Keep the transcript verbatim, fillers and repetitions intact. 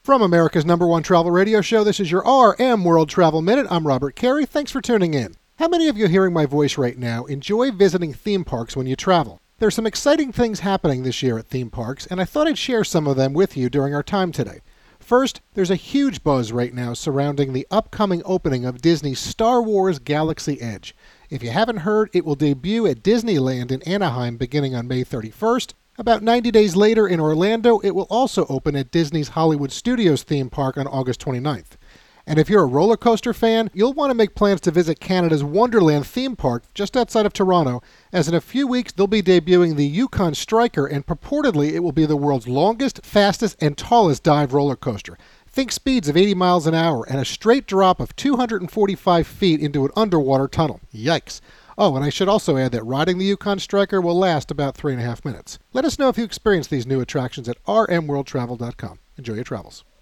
From America's number one travel radio show, this is your R M World Travel Minute. I'm Robert Carey. Thanks for tuning in. How many of you hearing my voice right now enjoy visiting theme parks when you travel? There's some exciting things happening this year at theme parks, and I thought I'd share some of them with you during our time today. First, there's a huge buzz right now surrounding the upcoming opening of Disney's Star Wars Galaxy Edge. If you haven't heard, it will debut at Disneyland in Anaheim beginning on May thirty-first. About ninety days later in Orlando, it will also open at Disney's Hollywood Studios theme park on August twenty-ninth. And if you're a roller coaster fan, you'll want to make plans to visit Canada's Wonderland theme park just outside of Toronto, as in a few weeks they'll be debuting the Yukon Striker, and purportedly it will be the world's longest, fastest, and tallest dive roller coaster. Think speeds of eighty miles an hour and a straight drop of two hundred forty-five feet into an underwater tunnel. Yikes. Oh, and I should also add that riding the Yukon Striker will last about three and a half minutes. Let us know if you experience these new attractions at r m world travel dot com. Enjoy your travels.